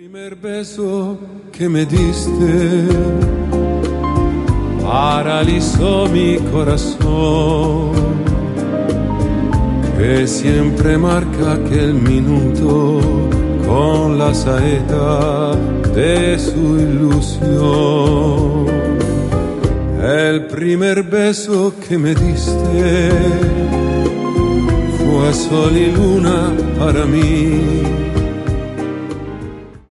primer beso que me diste paralizó mi corazón, que siempre marca aquel minuto con la saeta de su ilusión. El primer beso que me diste fue sol y luna para mí,